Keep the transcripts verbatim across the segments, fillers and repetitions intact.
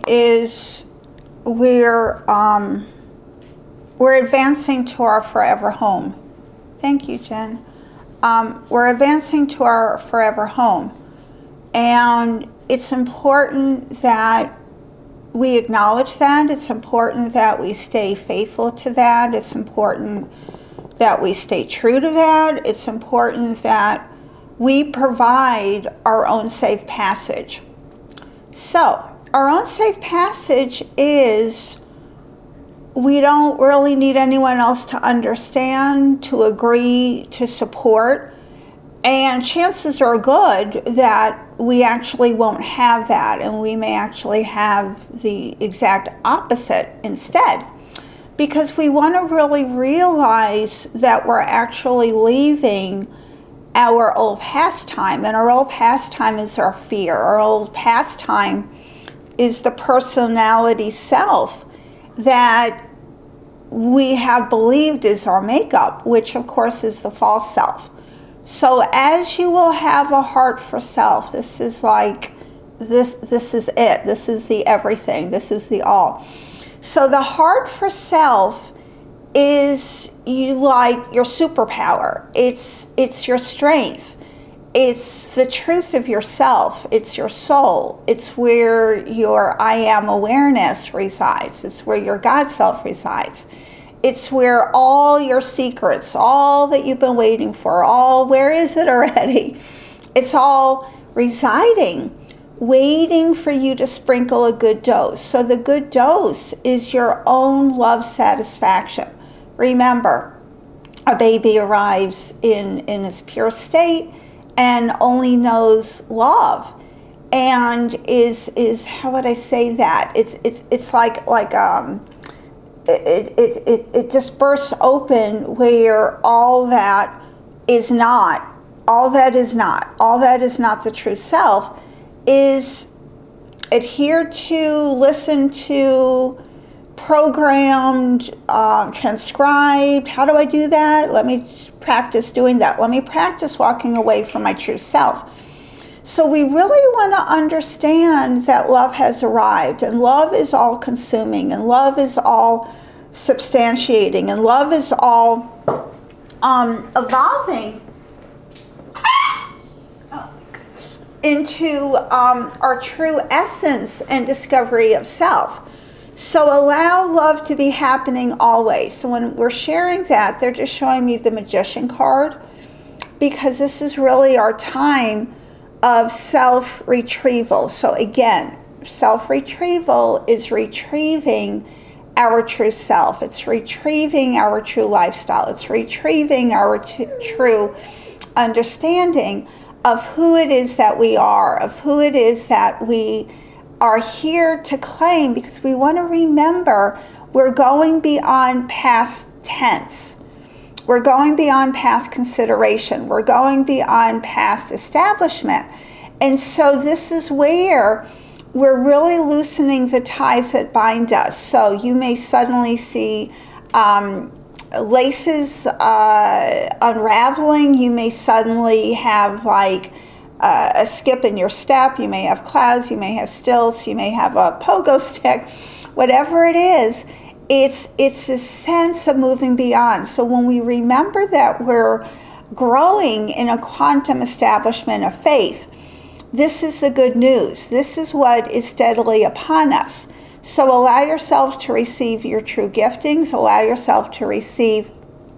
is we're um, we're advancing to our forever home. Thank you, Jen. Um, we're advancing to our forever home, and it's important that we acknowledge that. It's important that we stay faithful to that. It's important that we stay true to that. It's important that we provide our own safe passage. So, our own safe passage is we don't really need anyone else to understand, to agree, to support. And chances are good that we actually won't have that, and we may actually have the exact opposite instead. Because we want to really realize that we're actually leaving our old pastime, and our old pastime is our fear. Our old pastime is the personality self that we have believed is our makeup, which of course is the false self. So as you will have a heart for self, this is like, this, this is it. This is the everything. This is the all. So the heart for self is you like your superpower. It's it's your strength. It's the truth of yourself. It's your soul. It's where your I am awareness resides. It's where your God self resides. It's where all your secrets, all that you've been waiting for, all, where is it already? It's all residing, waiting for you to sprinkle a good dose. So the good dose is your own love satisfaction. Remember, a baby arrives in, in its pure state and only knows love. And is, is how would I say that? It's, it's, it's like, like, um, It, it, it, it just bursts open where all that is not, all that is not, all that is not the true self is adhere to, listen to, programmed, um, transcribed. How do I do that? Let me practice doing that. Let me practice walking away from my true self. So we really want to understand that love has arrived, and love is all consuming, and love is all substantiating, and love is all um, evolving oh my goodness, into um, our true essence and discovery of self. So allow love to be happening always. So when we're sharing that, they're just showing me the Magician card, because this is really our time of self-retrieval. So again, self-retrieval is retrieving our true self. It's retrieving our true lifestyle. It's retrieving our t- true understanding of who it is that we are, of who it is that we are here to claim, because we want to remember we're going beyond past tense. We're going beyond past consideration. We're going beyond past establishment. And so this is where we're really loosening the ties that bind us. So you may suddenly see um, laces uh, unraveling. You may suddenly have like uh, a skip in your step. You may have clouds. You may have stilts. You may have a pogo stick. Whatever it is, it's it's a sense of moving beyond. So when we remember that we're growing in a quantum establishment of faith, this is the good news. This is what is steadily upon us. So allow yourselves to receive your true giftings. Allow yourself to receive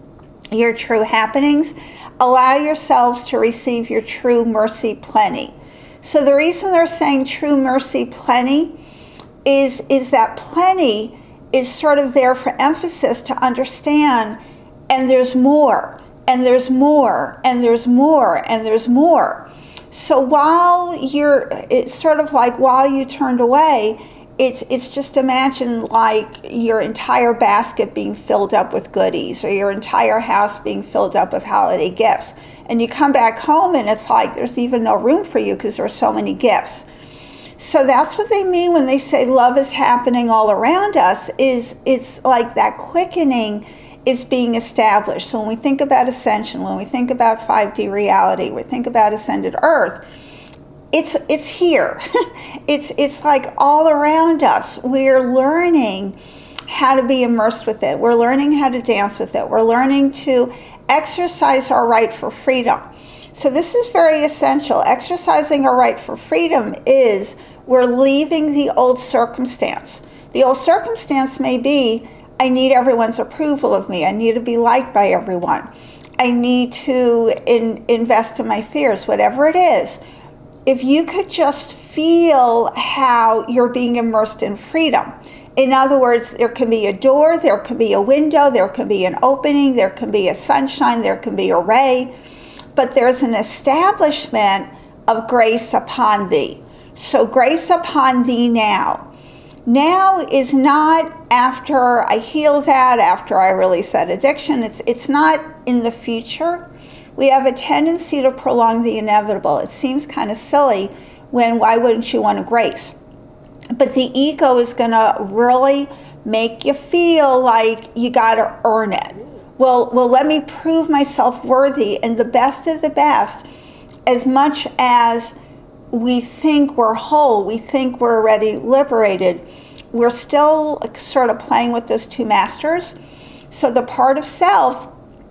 your true happenings. Allow yourselves to receive your true mercy plenty. So the reason they're saying true mercy plenty is, is that plenty is sort of there for emphasis to understand, and there's more, and there's more, and there's more, and there's more. So while you're, it's sort of like while you turned away, it's it's just imagine like your entire basket being filled up with goodies, or your entire house being filled up with holiday gifts. And you come back home and it's like there's even no room for you because there's so many gifts. So that's what they mean when they say love is happening all around us, is it's like that quickening is being established. So when we think about ascension, when we think about five D reality, we think about ascended earth, it's it's here. it's it's like all around us. We're learning how to be immersed with it. We're learning how to dance with it. We're learning to exercise our right for freedom. So this is very essential. Exercising our right for freedom is we're leaving the old circumstance. The old circumstance may be, I need everyone's approval of me. I need to be liked by everyone. I need to in, invest in my fears, whatever it is. If you could just feel how you're being immersed in freedom. In other words, there can be a door, there can be a window, there can be an opening, there can be a sunshine, there can be a ray, but there's an establishment of grace upon thee. So grace upon thee now. Now is not after I heal that, after I release that addiction. It's, it's not in the future. We have a tendency to prolong the inevitable. It seems kind of silly when why wouldn't you want a grace? But the ego is going to really make you feel like you got to earn it. Well, well, let me prove myself worthy. And the best of the best, as much as we think we're whole, we think we're already liberated, we're still sort of playing with those two masters. So the part of self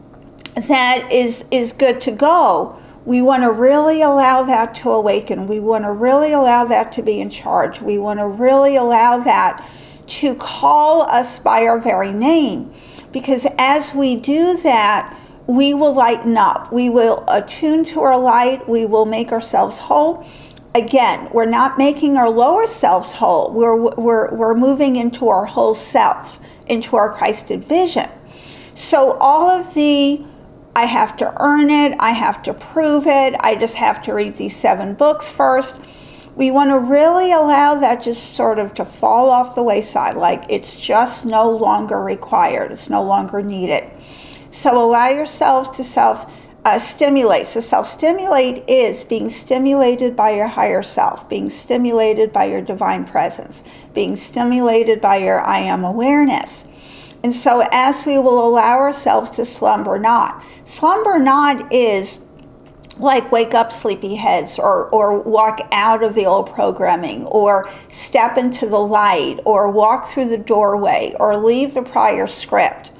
that is, is good to go, we want to really allow that to awaken. We want to really allow that to be in charge. We want to really allow that to call us by our very name. Because as we do that, we will lighten up. We will attune to our light. We will make ourselves whole. Again, we're not making our lower selves whole. We're, we're, we're moving into our whole self, into our Christed vision. So all of the I have to earn it, I have to prove it, I just have to read these seven books first. We want to really allow that just sort of to fall off the wayside, like it's just no longer required, it's no longer needed. So allow yourselves to self uh, stimulate. So self-stimulate is being stimulated by your higher self, being stimulated by your divine presence, being stimulated by your I am awareness. And so as we will allow ourselves to slumber not. Slumber not is like wake up sleepyheads, or, or walk out of the old programming, or step into the light, or walk through the doorway, or leave the prior script.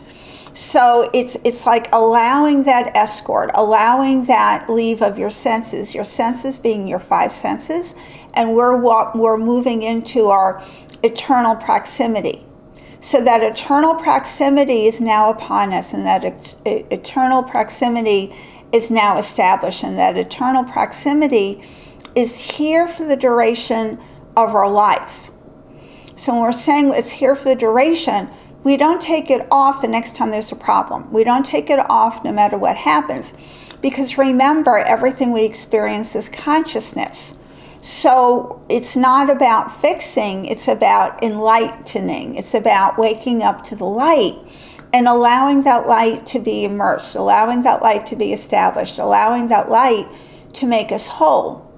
So it's it's like allowing that escort, allowing that leave of your senses, your senses being your five senses, and we're walk, we're moving into our eternal proximity. So that eternal proximity is now upon us, and that et- eternal proximity is now established, and that eternal proximity is here for the duration of our life. So when we're saying it's here for the duration, we don't take it off the next time there's a problem. We don't take it off no matter what happens, because remember, everything we experience is consciousness. So it's not about fixing, it's about enlightening. It's about waking up to the light and allowing that light to be immersed, allowing that light to be established, allowing that light to make us whole.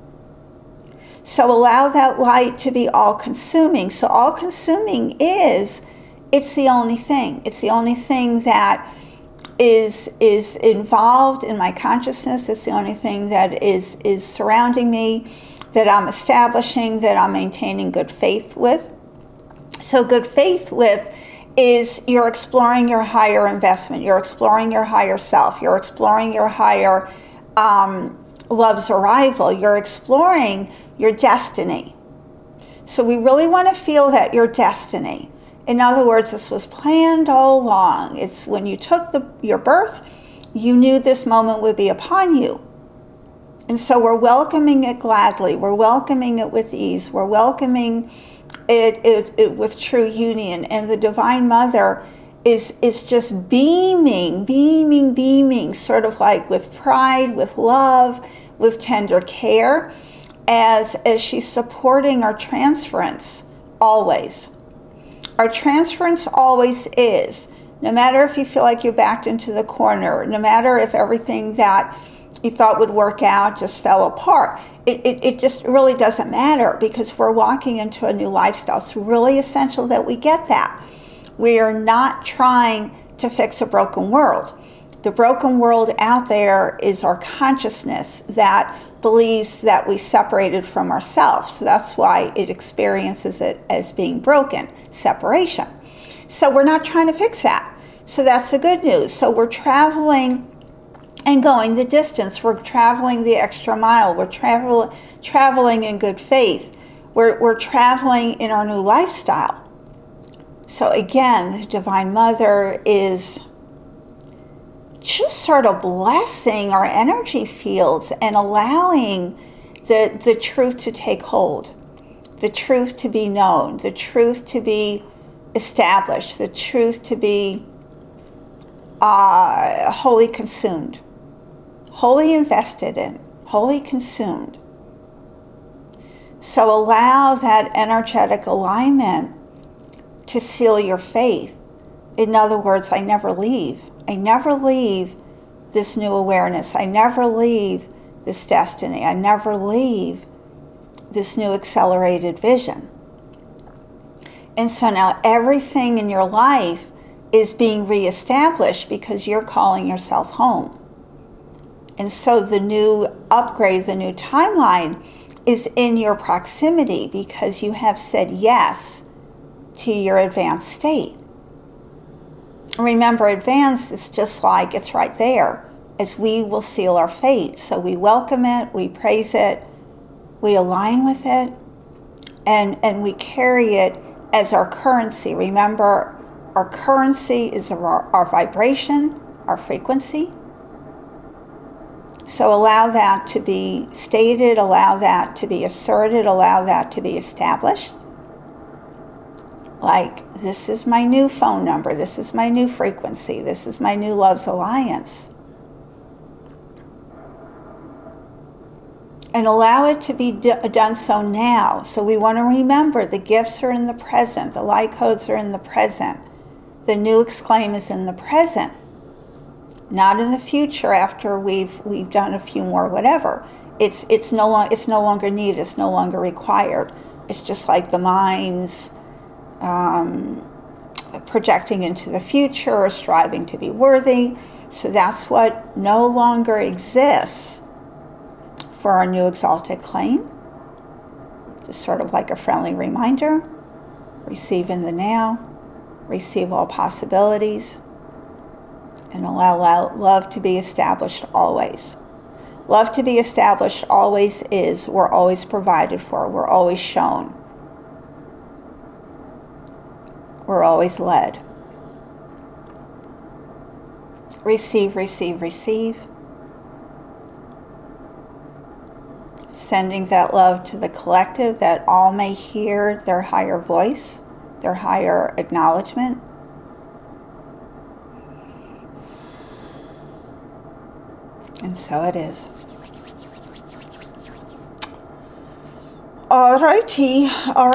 So allow that light to be all-consuming. So all-consuming is, it's the only thing. It's the only thing that is is involved in my consciousness. It's the only thing that is is surrounding me, that I'm establishing, that I'm maintaining good faith with. So good faith with is you're exploring your higher investment, you're exploring your higher self, you're exploring your higher um, love's arrival, you're exploring your destiny. So we really want to feel that your destiny. In other words, this was planned all along. It's when you took the, your birth, you knew this moment would be upon you. And so we're welcoming it gladly. We're welcoming it with ease. We're welcoming it, it, it with true union. And the Divine Mother is, is just beaming, beaming, beaming, sort of like with pride, with love, with tender care, as, as she's supporting our transference always. Our transference always is, no matter if you feel like you're backed into the corner, no matter if everything that you thought would work out just fell apart. It, it, it just really doesn't matter, because we're walking into a new lifestyle. It's really essential that we get that. We are not trying to fix a broken world. The broken world out there is our consciousness that believes that we separated from ourselves. So that's why it experiences it as being broken, separation. So we're not trying to fix that. So that's the good news. So we're traveling and going the distance. We're traveling the extra mile. We're travel, traveling in good faith. We're, we're traveling in our new lifestyle. So again, the Divine Mother is just sort of blessing our energy fields and allowing the, the truth to take hold, the truth to be known, the truth to be established, the truth to be uh, wholly consumed, wholly invested in, wholly consumed. So allow that energetic alignment to seal your faith. In other words, I never leave. I never leave this new awareness. I never leave this destiny. I never leave this new accelerated vision. And so now everything in your life is being reestablished because you're calling yourself home. And so the new upgrade, the new timeline is in your proximity because you have said yes to your advanced state. Remember, advanced is just like it's right there, as we will seal our fate. So we welcome it, we praise it, we align with it, and, and we carry it as our currency. Remember, our currency is our, our vibration, our frequency. So allow that to be stated, allow that to be asserted, allow that to be established. Like, this is my new phone number, this is my new frequency, this is my new Love's Alliance. And allow it to be d- done so now. So we want to remember the gifts are in the present, the light codes are in the present, the new exclaim is in the present. Not in the future after we've we've done a few more whatever. It's it's no long, it's no longer needed, it's no longer required. It's just like the mind's um, projecting into the future or striving to be worthy. So that's what no longer exists for our new exalted claim. Just sort of like a friendly reminder. Receive in the now. Receive all possibilities. And allow love to be established always. Love to be established always is, we're always provided for, we're always shown. We're always led. Receive, receive, receive. Sending that love to the collective that all may hear their higher voice, their higher acknowledgement. And so it is. All righty. All right.